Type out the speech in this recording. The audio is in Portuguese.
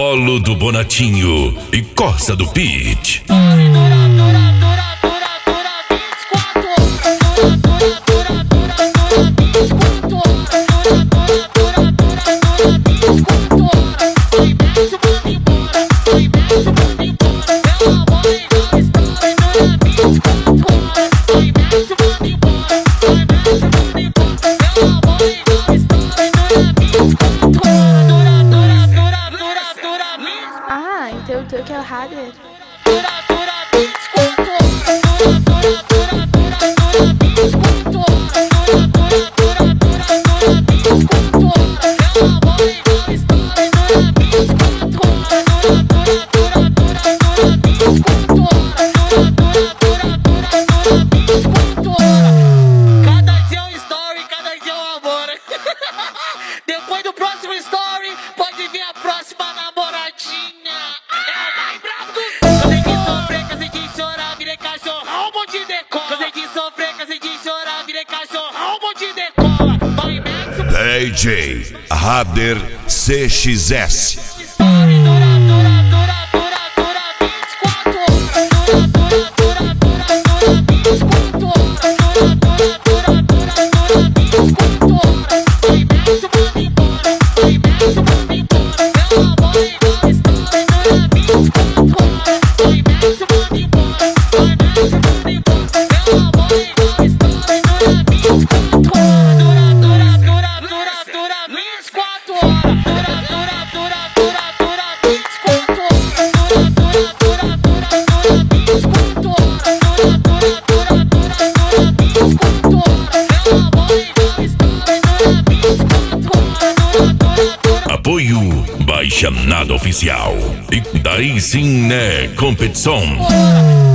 Polo do Bonatinho e Corsa do Pit. Ah, então o teu que é o Hader. Cada dia um story, cada dia um amor. Depois do próximo story, pode vir a próxima namoradinha. Cansei de sofrer, cansei de chorar, virei cachorrão, um monte de decola. Cansei de sofrer, cansei de chorar, virei cachorrão, um monte de decola. DJ Hader CXS. Apoio Baixa Nada Oficial. E daí sim, né, competição.